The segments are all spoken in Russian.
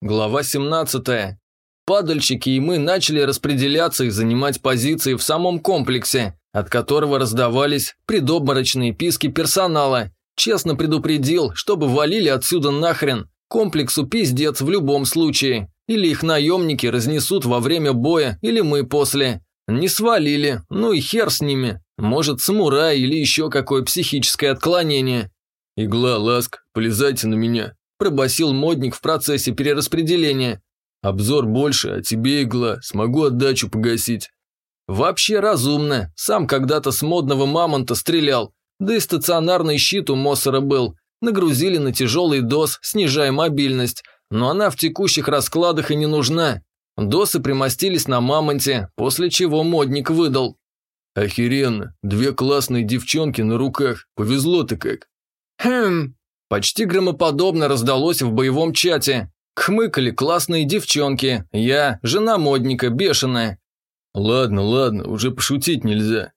Глава 17. Падальщики и мы начали распределяться и занимать позиции в самом комплексе, от которого раздавались предобморочные писки персонала. Честно предупредил, чтобы валили отсюда нахрен. Комплексу пиздец в любом случае. Или их наемники разнесут во время боя, или мы после. Не свалили, ну и хер с ними. Может, самурай или еще какое психическое отклонение. «Игла, Ласк, полезайте на меня», – пробасил модник в процессе перераспределения. «Обзор больше, а тебе, Игла, смогу отдачу погасить». Вообще разумно, сам когда-то с модного мамонта стрелял, да и стационарный щит у Моссера был. Нагрузили на тяжелый ДОС, снижая мобильность, но она в текущих раскладах и не нужна. ДОСы примостились на мамонте, после чего модник выдал. «Охеренно, 2 классные девчонки на руках, повезло-то как». Почти громоподобно раздалось в боевом чате. Хмыкали классные девчонки, я, жена модника, бешеная. «Ладно, уже пошутить нельзя».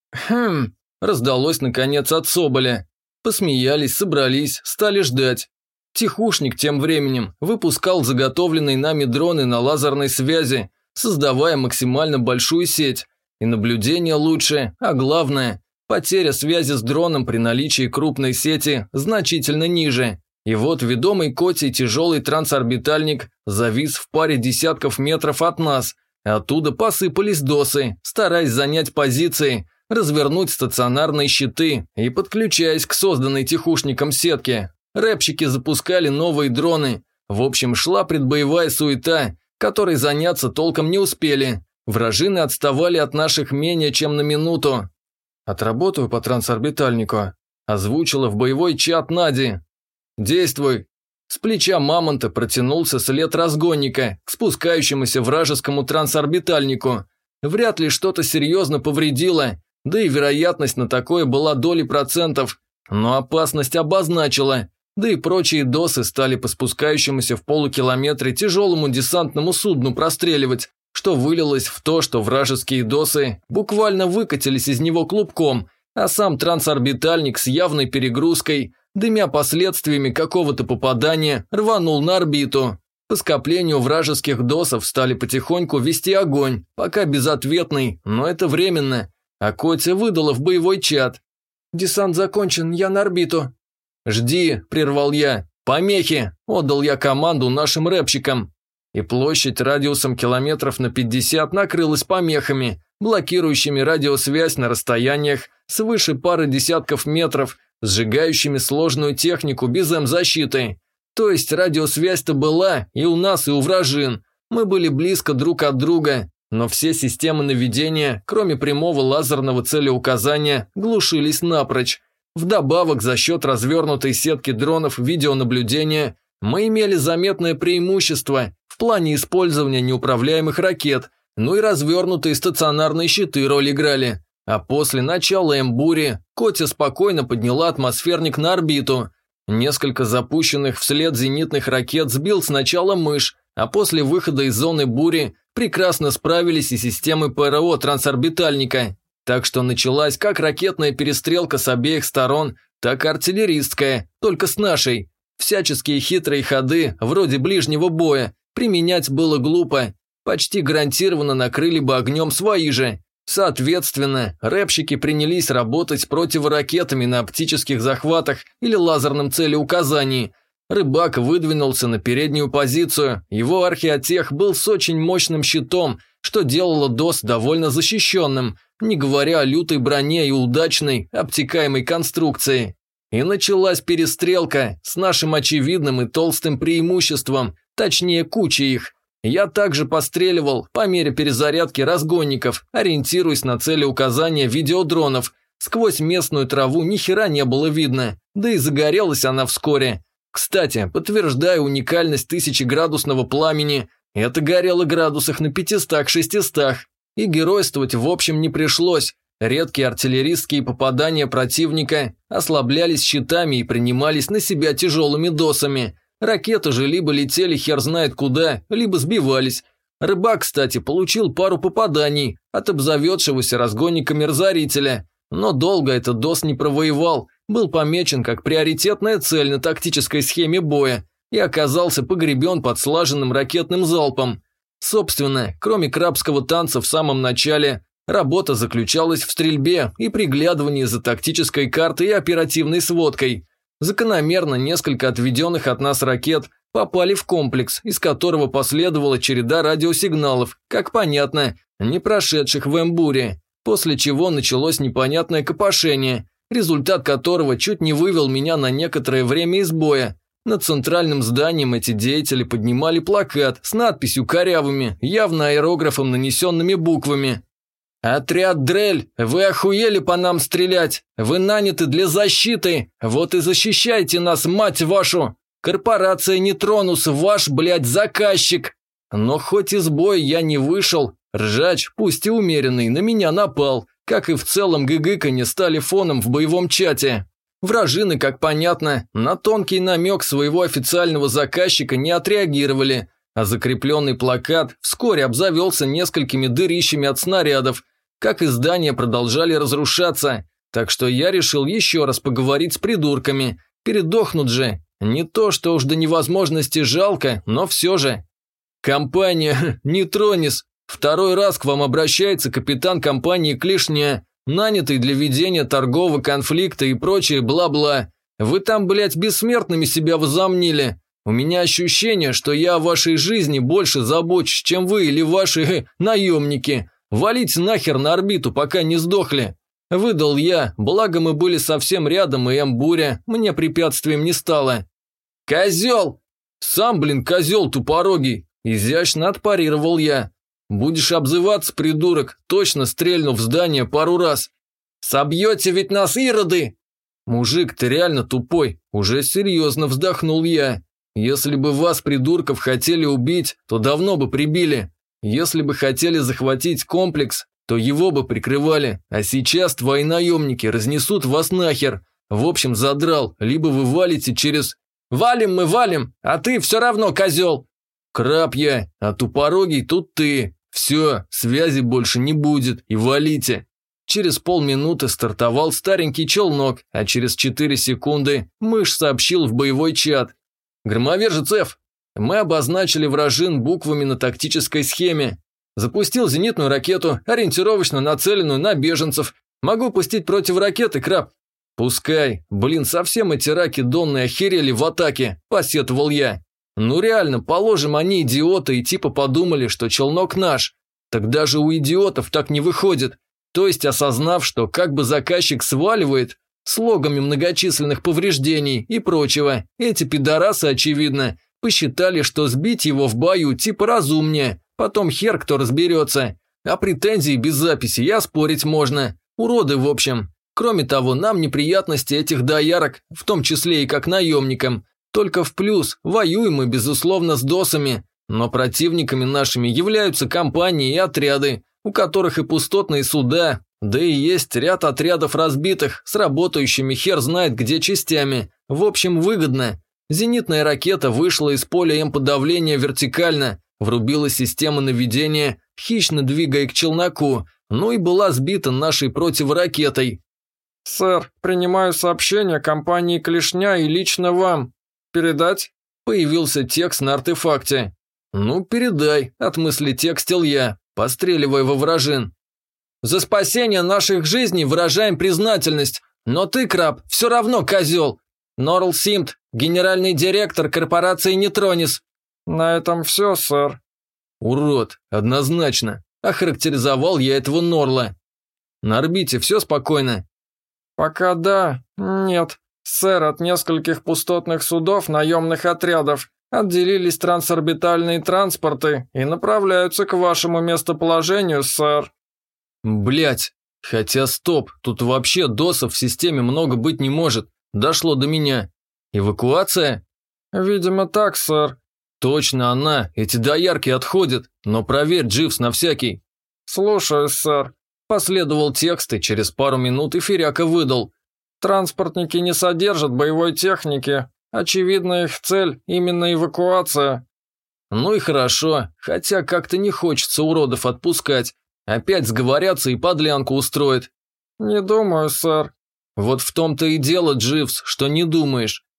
Раздалось наконец от Соболя. Посмеялись, собрались, стали ждать. Тихушник тем временем выпускал заготовленные нами дроны на лазерной связи, создавая максимально большую сеть. И наблюдение лучше, а главное, потеря связи с дроном при наличии крупной сети значительно ниже. И вот ведомый Котей тяжелый трансорбитальник завис в паре десятков метров от нас. Оттуда посыпались досы, стараясь занять позиции, развернуть стационарные щиты и подключаясь к созданной тихушником сетке. Рэпщики запускали новые дроны. В общем, шла предбоевая суета, которой заняться толком не успели. Вражины отставали от наших менее чем на минуту. «Отработаю по трансорбитальнику», – озвучила в боевой чат Нади. «Действуй». С плеча мамонта протянулся след разгонника к спускающемуся вражескому трансорбитальнику. Вряд ли что-то серьезно повредило, да и вероятность на такое была долей процентов, но опасность обозначила, да и прочие досы стали по спускающемуся в полукилометре тяжелому десантному судну простреливать, что вылилось в то, что вражеские досы буквально выкатились из него клубком, а сам трансорбитальник с явной перегрузкой, дымя последствиями какого-то попадания, рванул на орбиту. По скоплению вражеских досов стали потихоньку вести огонь, пока безответный, но это временно. А Котя выдала в боевой чат. «Десант закончен, я на орбиту». «Жди», – прервал я. «Помехи», – отдал я команду нашим рэпщикам. И площадь радиусом километров на 50 накрылась помехами, блокирующими радиосвязь на расстояниях свыше пары десятков метров, сжигающими сложную технику без М-защиты. То есть радиосвязь-то была и у нас, и у вражин. Мы были близко друг от друга, но все системы наведения, кроме прямого лазерного целеуказания, глушились напрочь. Вдобавок, за счет развернутой сетки дронов видеонаблюдения, мы имели заметное преимущество в плане использования неуправляемых ракет, ну и развернутые стационарные щиты роль играли. А после начала М-бури Котя спокойно подняла атмосферник на орбиту. Несколько запущенных вслед зенитных ракет сбил сначала мышь, а после выхода из зоны бури прекрасно справились и системы ПРО трансорбитальника. Так что началась как ракетная перестрелка с обеих сторон, так и артиллеристская, только с нашей. Всяческие хитрые ходы, вроде ближнего боя, применять было глупо. Почти гарантированно накрыли бы огнем свои же. Соответственно, рэпщики принялись работать противоракетами на оптических захватах или лазерном целеуказании. Рыбак выдвинулся на переднюю позицию, его археотех был с очень мощным щитом, что делало ДОС довольно защищенным, не говоря о лютой броне и удачной, обтекаемой конструкции. И началась перестрелка с нашим очевидным и толстым преимуществом, точнее кучей их. Я также постреливал по мере перезарядки разгонников, ориентируясь на целеуказания видеодронов. Сквозь местную траву ни хера не было видно, да и загорелась она вскоре. Кстати, подтверждая уникальность 1000-градусного пламени, это горело градусах на 500-600. И геройствовать в общем не пришлось. Редкие артиллерийские попадания противника ослаблялись щитами и принимались на себя тяжелыми досами. Ракеты же либо летели хер знает куда, либо сбивались. Рыбак, кстати, получил пару попаданий от обзаведшегося разгонниками разорителя, но долго этот ДОС не провоевал, был помечен как приоритетная цель на тактической схеме боя. и оказался погребен под слаженным ракетным залпом. Собственно, кроме крабского танца в самом начале, работа заключалась в стрельбе и приглядывании за тактической картой и оперативной сводкой. Закономерно несколько отведенных от нас ракет попали в комплекс, из которого последовала череда радиосигналов, как понятно, не прошедших в Эмбуре, после чего началось непонятное копошение, результат которого чуть не вывел меня на некоторое время из боя. Над центральным зданием эти деятели поднимали плакат с надписью корявыми, явно аэрографом нанесенными буквами. «Отряд Дрель, вы охуели по нам стрелять? Вы наняты для защиты, вот и защищайте нас, мать вашу! Корпорация Нейтронус, ваш, блядь, заказчик!» Но хоть из боя я не вышел, ржач, пусть и умеренный, на меня напал, как и в целом гыгыканье стали фоном в боевом чате. Вражины, как понятно, на тонкий намек своего официального заказчика не отреагировали, а закрепленный плакат вскоре обзавелся несколькими дырищами от снарядов, как и здания продолжали разрушаться, так что я решил еще раз поговорить с придурками, передохнут же, не то что уж до невозможности жалко, но все же. «Компания Нейтронис, второй раз к вам обращается капитан компании Клешня, нанятый для ведения торгового конфликта и прочее бла-бла. Вы там, блядь, бессмертными себя возомнили. У меня ощущение, что я о вашей жизни больше забочусь, чем вы или ваши наемники. Валите нахер на орбиту, пока не сдохли». Выдал я, благо мы были совсем рядом, и Эмбуря мне препятствием не стало. «Козел!» «Сам, блин, козел тупорогий!» Изящно отпарировал я. «Будешь обзываться, придурок, точно стрельну в здание пару раз. Собьете ведь нас, ироды!» «Мужик, ты реально тупой!» Уже серьезно вздохнул я. «Если бы вас, придурков, хотели убить, то давно бы прибили. Если бы хотели захватить комплекс, то его бы прикрывали. А сейчас твои наемники разнесут вас нахер. В общем, задрал, либо вы валите через...» «Валим мы, валим, а ты все равно козел!» «Краб я, а тупорогий тут ты. Все, связи больше не будет, и валите». Через полминуты стартовал старенький челнок, а через 4 секунды мышь сообщил в боевой чат. «Громовержец F, мы обозначили вражин буквами на тактической схеме. Запустил зенитную ракету, ориентировочно нацеленную на беженцев. Могу пустить противоракеты, краб». «Пускай. Блин, совсем эти раки донные охерели в атаке», – посетовал я. «Ну реально, положим, они идиоты и типа подумали, что челнок наш. Так даже у идиотов так не выходит. То есть, осознав, что как бы заказчик сваливает, с логами многочисленных повреждений и прочего, эти пидорасы, очевидно, посчитали, что сбить его в бою типа разумнее, потом хер кто разберется. А претензии без записи я спорить можно. Уроды, в общем. Кроме того, нам неприятности этих доярок, в том числе и как наемникам, только в плюс. Воюем мы, безусловно, с досами, но противниками нашими являются компании и отряды, у которых и пустотные суда, да и есть ряд отрядов разбитых, с работающими хер знает где частями. В общем, выгодно. Зенитная ракета вышла из поля М-подавления вертикально, врубила систему наведения, хищно двигая к челноку, ну и была сбита нашей противоракетой. «Сэр, принимаю сообщение компании Клешня и лично вам. Передать?» Появился текст на артефакте. «Ну, передай», – отмыслетекстил я, постреливая во вражин. «За спасение наших жизней выражаем признательность, но ты, краб, все равно козел. Норл Симт, генеральный директор корпорации Нейтронис». «На этом все, сэр». «Урод, однозначно», – охарактеризовал я этого Норла. «На орбите все спокойно?» «Пока да, нет. Сэр, от нескольких пустотных судов наемных отрядов отделились трансорбитальные транспорты и направляются к вашему местоположению, сэр». Блять, хотя стоп, тут вообще досов в системе много быть не может. Дошло до меня. Эвакуация? Видимо так, сэр. Точно она, эти доярки отходят, но проверь, Дживс, на всякий. Слушаюсь, сэр. Последовал текст, и через пару минут эфиряка выдал. Транспортники не содержат боевой техники. Очевидно, их цель именно эвакуация. Ну и хорошо, хотя как-то не хочется уродов отпускать. Опять сговорятся и подлянку устроят. Не думаю, сэр. Вот в том-то и дело, Дживс, что не думаешь.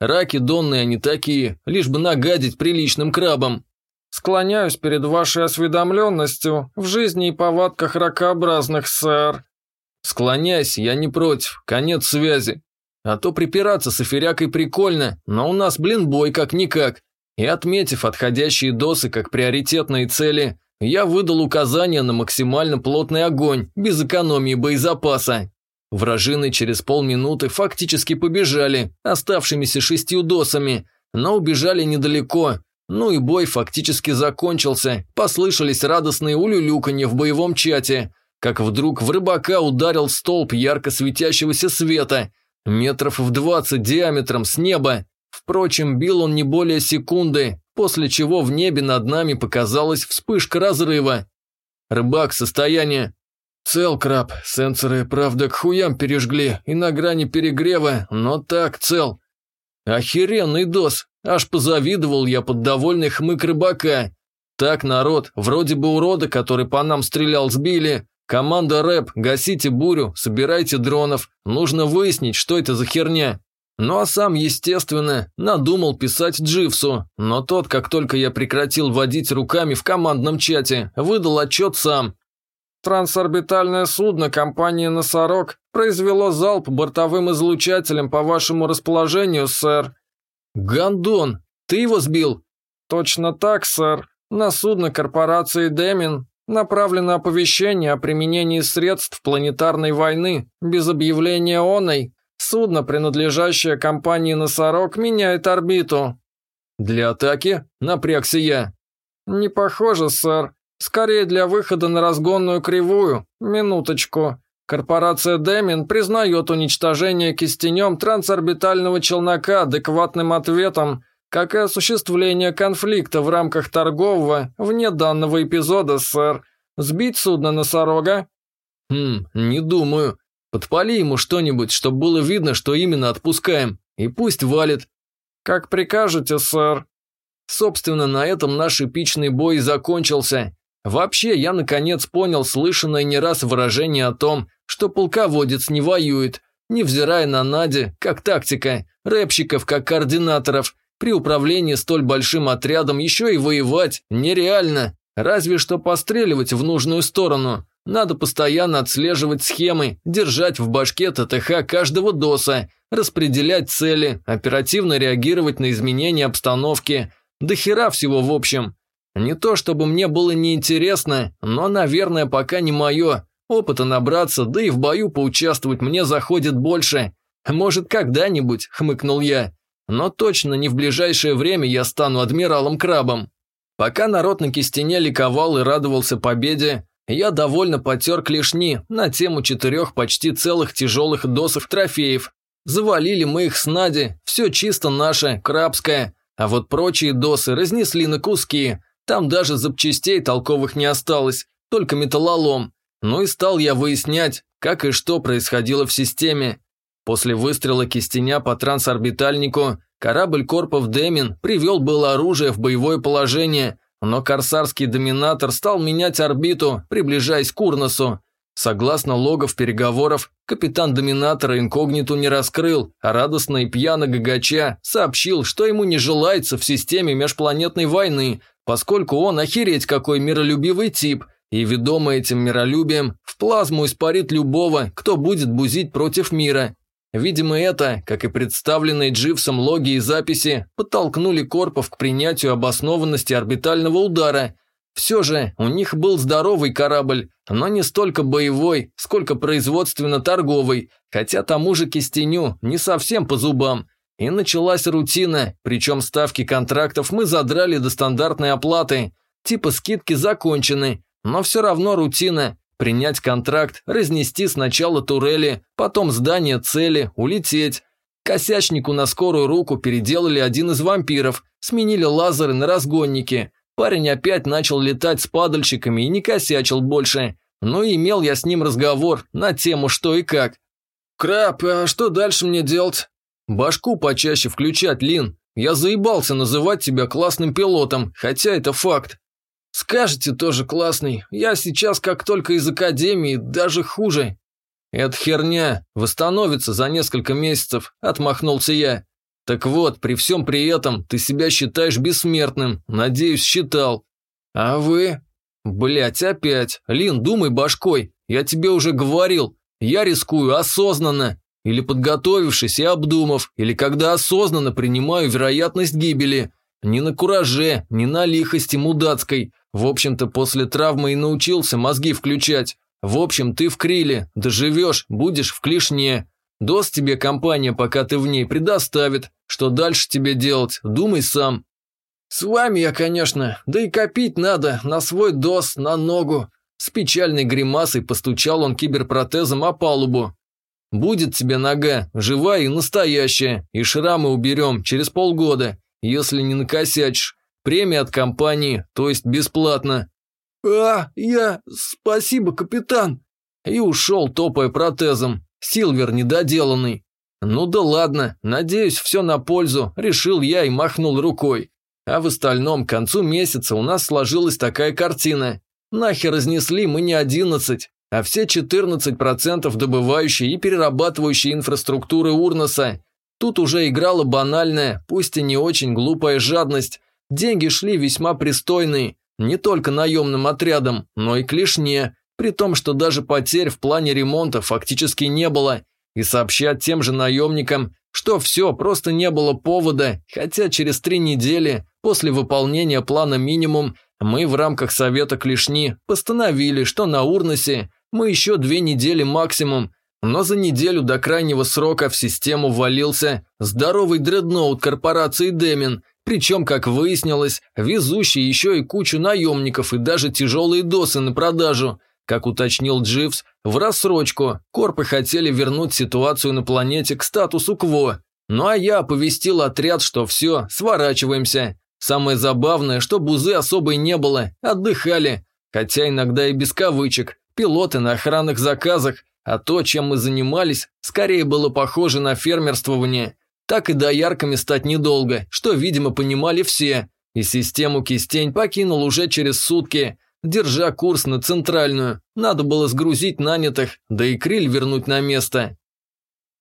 Раки донные они такие, лишь бы нагадить приличным крабам. Склоняюсь перед вашей осведомленностью в жизни и повадках ракообразных, сэр. Склоняйся, я не против, конец связи. А то припираться с эфирякой прикольно, но у нас, бой как-никак. И отметив отходящие досы как приоритетные цели, я выдал указание на максимально плотный огонь, без экономии боезапаса. Вражины через полминуты фактически побежали, оставшимися 6 досами, но убежали недалеко. Ну и бой фактически закончился, послышались радостные улюлюканье в боевом чате, как вдруг в рыбака ударил столб ярко светящегося света, метров в 20 диаметром с неба. Впрочем, бил он не более секунды, после чего в небе над нами показалась вспышка разрыва. Рыбак, состояние. Цел, краб, сенсоры, правда, к хуям пережгли и на грани перегрева, но так цел. Охеренный дос, аж позавидовал я под довольный хмык рыбака. Так, народ, вроде бы урода, который по нам стрелял, сбили. Команда рэп, гасите бурю, собирайте дронов, нужно выяснить, что это за херня. Ну а сам, естественно, надумал писать Дживсу, но тот, как только я прекратил водить руками в командном чате, выдал отчет сам. Трансорбитальное судно компании «Носорог» произвело залп бортовым излучателем по вашему расположению, сэр. Гондон, ты его сбил? Точно так, сэр. На судно корпорации «Демин» направлено оповещение о применении средств планетарной войны без объявления оной. Судно, принадлежащее компании «Носорог», меняет орбиту. Для атаки? Напрягся я. Не похоже, сэр. Скорее для выхода на разгонную кривую. Минуточку. Корпорация «Демин» признает уничтожение кистенем трансорбитального челнока адекватным ответом, как и осуществление конфликта в рамках торгового вне данного эпизода, сэр. Сбить судно «Носорога»? Не думаю. Подпали ему что-нибудь, чтобы было видно, что именно отпускаем, и пусть валит. Как прикажете, сэр. Собственно, на этом наш эпичный бой закончился. Вообще, я наконец понял слышанное не раз выражение о том, что полководец не воюет, невзирая на Нади, как тактика, рэпщиков, как координаторов. При управлении столь большим отрядом еще и воевать нереально, разве что постреливать в нужную сторону. Надо постоянно отслеживать схемы, держать в башке ТТХ каждого доса, распределять цели, оперативно реагировать на изменения обстановки. До хера всего в общем. Не то чтобы мне было неинтересно, но, наверное, пока не мое. Опыта набраться, да и в бою поучаствовать мне заходит больше. Может, когда-нибудь, хмыкнул я. Но точно не в ближайшее время я стану адмиралом Крабом. Пока народ на Кистене ликовал и радовался победе, я довольно потер клешни на тему 4 почти целых тяжелых досов трофеев. Завалили мы их с Нади, все чисто наше, крабское, а вот прочие досы разнесли на куски. Там даже запчастей толковых не осталось, только металлолом. Ну и стал я выяснять, как и что происходило в системе. После выстрела Кистеня по трансорбитальнику корабль Корпов Демин привел было оружие в боевое положение, но корсарский доминатор стал менять орбиту, приближаясь к Курносу. Согласно логов переговоров, капитан доминатора инкогниту не раскрыл, а радостно и пьяно гагача сообщил, что ему не желается в системе межпланетной войны, поскольку он охереть какой миролюбивый тип, и, ведомый этим миролюбием, в плазму испарит любого, кто будет бузить против мира. Видимо, это, как и представленные Дживсом логи и записи, подтолкнули Корпов к принятию обоснованности орбитального удара. Все же у них был здоровый корабль, но не столько боевой, сколько производственно-торговый, хотя тому же Кистеню не совсем по зубам. И началась рутина, причем ставки контрактов мы задрали до стандартной оплаты. Типа скидки закончены, но все равно рутина. Принять контракт, разнести сначала турели, потом здание цели, улететь. Косячнику на скорую руку переделали один из вампиров, сменили лазеры на разгонники. Парень опять начал летать с падальщиками и не косячил больше. Ну и имел я с ним разговор на тему что и как. «Краб, а что дальше мне делать?» «Башку почаще включать, Лин. Я заебался называть тебя классным пилотом, хотя это факт». «Скажете, тоже классный. Я сейчас как только из академии, даже хуже». «Это херня. Восстановится за несколько месяцев», – отмахнулся я. Так вот, при всем при этом ты себя считаешь бессмертным, надеюсь, считал. А вы? Блять, опять. Лин, думай башкой, я тебе уже говорил, я рискую осознанно. Или подготовившись и обдумав, или когда осознанно принимаю вероятность гибели. Не на кураже, не на лихости мудацкой. В общем-то, после травмы и научился мозги включать. В общем, ты в Криле, доживешь, будешь в клешне. ДОС тебе компания, пока ты в ней, предоставит. Что дальше тебе делать, думай сам. С вами я, конечно, да и копить надо на свой ДОС, на ногу. С печальной гримасой постучал он киберпротезом о палубу. Будет тебе нога, живая и настоящая, и шрамы уберем через полгода, если не накосячишь. Премия от компании, то есть бесплатно. Спасибо, капитан. И ушел, топая протезом. Силвер недоделанный. Ну да ладно, надеюсь, все на пользу, решил я и махнул рукой. А в остальном, к концу месяца у нас сложилась такая картина. Нахер разнесли мы не 11, а все 14% добывающей и перерабатывающей инфраструктуры Урноса. Тут уже играла банальная, пусть и не очень глупая жадность. Деньги шли весьма пристойные, не только наемным отрядам, но и клешне, при том, что даже потерь в плане ремонта фактически не было. И сообщать тем же наемникам, что все, просто не было повода, хотя через 3 недели после выполнения плана минимум мы в рамках Совета Клешни постановили, что на Урносе мы еще 2 недели максимум, но за неделю до крайнего срока в систему ввалился здоровый дредноут корпорации Демин, причем, как выяснилось, везущий еще и кучу наемников и даже тяжелые досы на продажу. Как уточнил Дживс, в рассрочку корпы хотели вернуть ситуацию на планете к статусу КВО. Ну а я оповестил отряд, что все, сворачиваемся. Самое забавное, что бузы особой не было, отдыхали, хотя иногда и без кавычек, пилоты на охранных заказах, а то, чем мы занимались, скорее было похоже на фермерствование. Так и доярками стать недолго, что, видимо, понимали все. И систему Кистень покинул уже через сутки, держа курс на центральную. Надо было сгрузить нанятых, да и Криль вернуть на место.